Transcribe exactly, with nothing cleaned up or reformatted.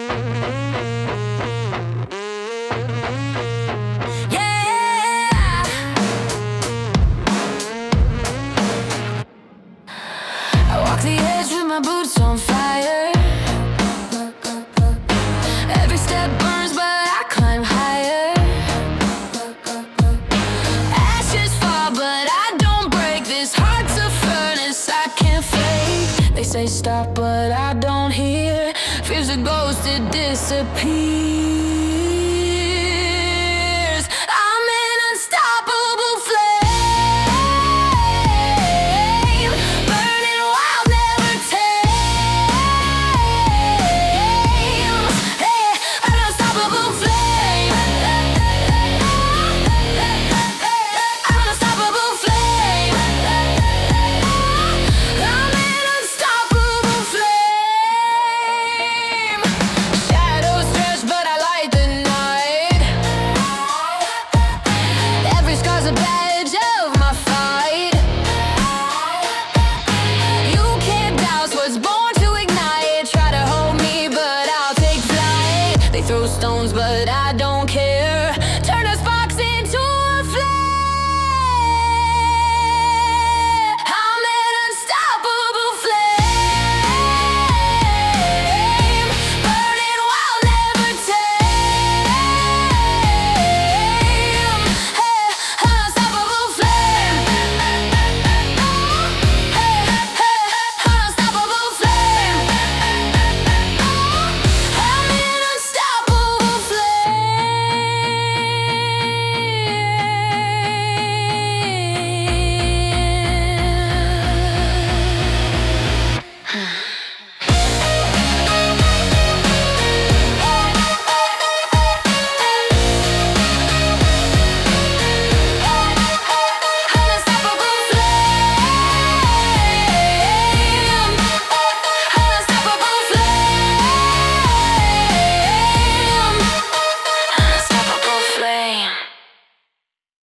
I walk the edge with my boots on fire. Every step burns, but I climb higher. Ashes fall, but I don't break. This heart's a furnace I can't fake. They say stop, but I don't hear. Fears a ghost, it disappears.